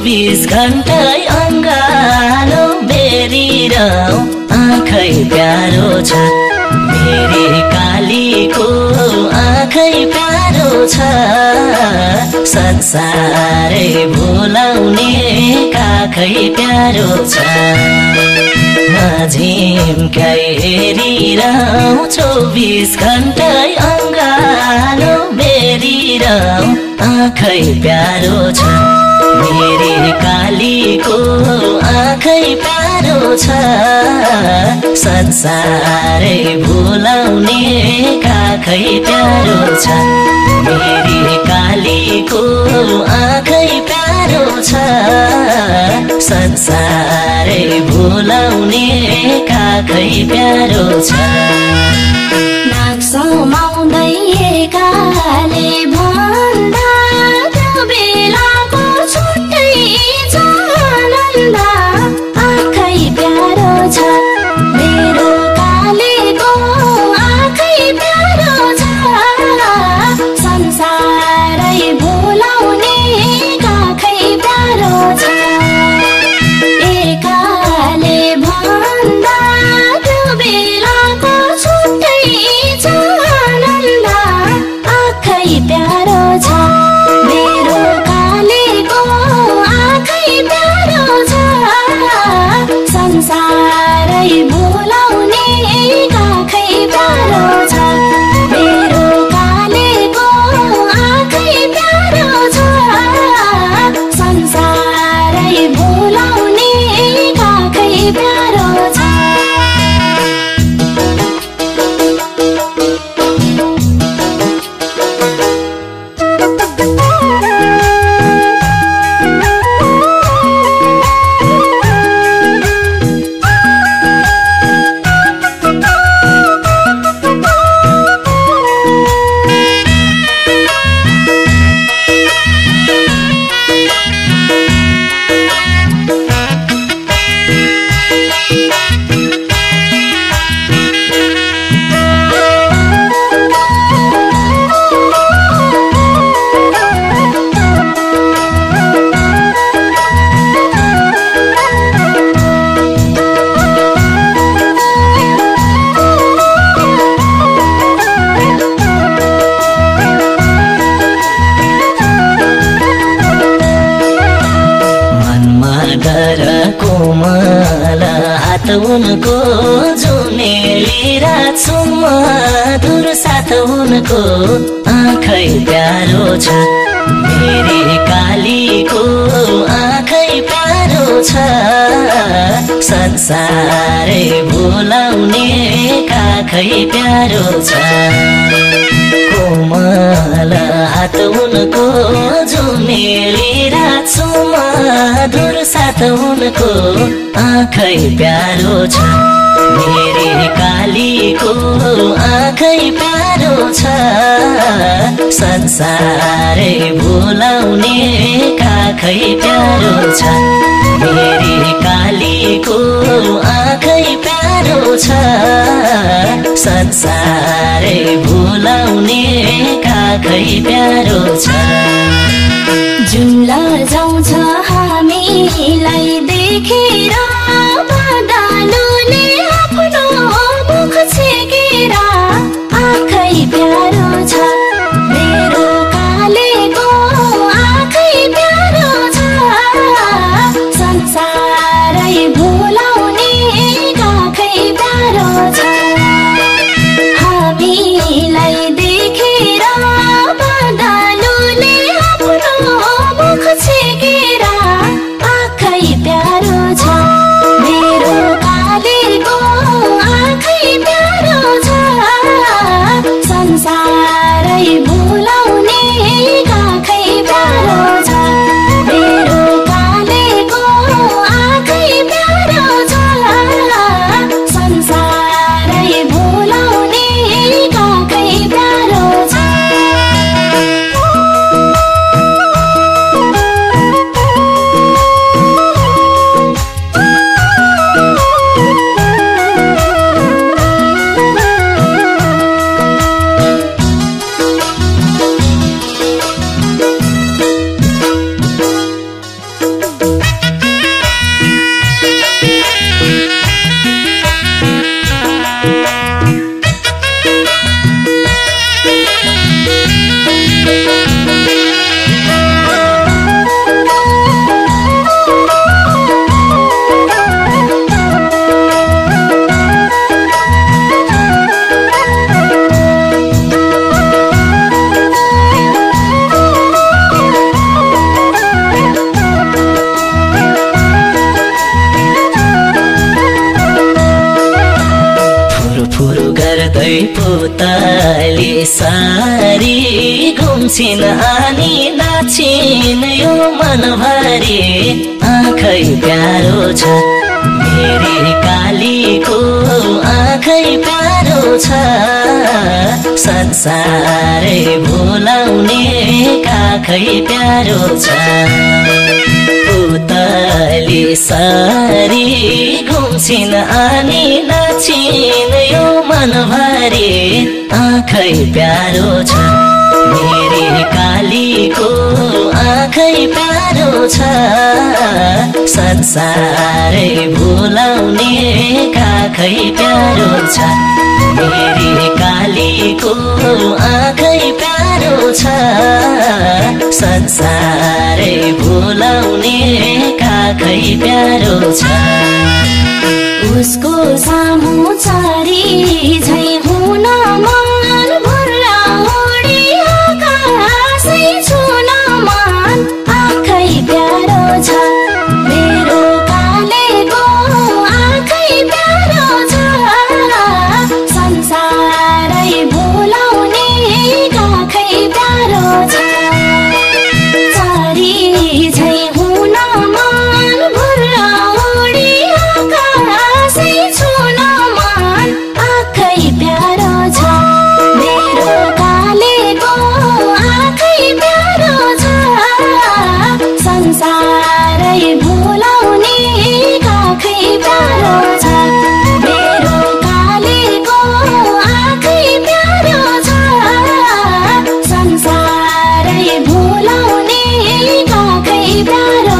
24 घण्टै अङ्गालो बेरिरहँ आँखै प्यारो छ मेरी कालीको आँखै प्यारो छ संसारै भुलाउने काखै प्यारो छ झिम्काइ हेरिरहँ 24 घण्टै अङ्गालो बेरिरहँ आँखै प्यारो छ मेरी कालीको आँखै प्यारो छ संसारै भुलाउने काखै प्यारो छ मेरी कालीको आँखै प्यारो छ संसारै भुलाउने काखै प्यारो छ नाक्समाउँदै एकाले भन्दा त्यो बेलाको छुट्टै छ आनन्द आँखै प्यारो छ मेरो कालीको आँखै प्यारो छ संसारै भुलाउने काखै प्यारो छ एकाले भन्दा त्यो बेलाको छुट्टै छ आनन्द आँखै प्यारो छ मेरो कालीको आँखै प्यारो छ संसारै भुलाउने काखै प्यारो छ मेरो कालीको आँखै प्यारो छ संसारै भुलाउने काखै प्यारो छ कोमल हात उनको जुनेली राख्छु मधुर साथ उनको आँखै प्यारो छ मेरी कालीको आँखै प्यारो छ संसारै भुलाउने काखै प्यारो छ कोमल हात उनको जुनेली राख्छु मधुर साथ उनको आँखै प्यारो छ मेरी कालीको आँखै प्यारो छ संसारै भुलाउने काखै प्यारो छ मेरी कालीको आँखै प्यारो छ संसारै भुलाउने काखै प्यारो छ जुन लजाउँछ हामीलाई देखेर बदलुले आफ्नो मुख छेकेर आँखै प्यारो छ मेरो कालीको आँखै प्यारो छ संसारै भुलाउने काखै प्यारो छ हामीलाई देखेर बदलुले आफ्नो मुख छेकेर सँगै पुतली सारी घुम्छिन् अनि नाचिन् यो मनभरि आँखै प्यारो छ मेरी कालीको आँखै प्यारो छ संसारै भुलाउने काखै प्यारो छ पुतली सारी घुम्छिन् अनि नाचिन् यो मनभरि आँखै प्यारो छ मेरी कालीको आँखै प्यारो छ संसारै भुलाउने काखै प्यारो छ मेरी कालीको आँखै प्यारो छ संसारै भुलाउने काखै प्यारो छ उसको सामु चारी झै हुन मन भुल्ला उडी आकाशै छुन मन आँखै प्यारो छ मेरो कालेको आँखै प्यारो छ संसारै भुलाउने काखै प्यारो छ चारी झै हुन मन भुल्ला उडी आकाशै छुन मन आँखै प्यारो छ मेरो कालेको आँखै प्यारो छ संसारै भुलाउने काखै प्यारो छ मेरो कालेको आँखै प्यारो छ संसारै भुलाउने काखै प्यारो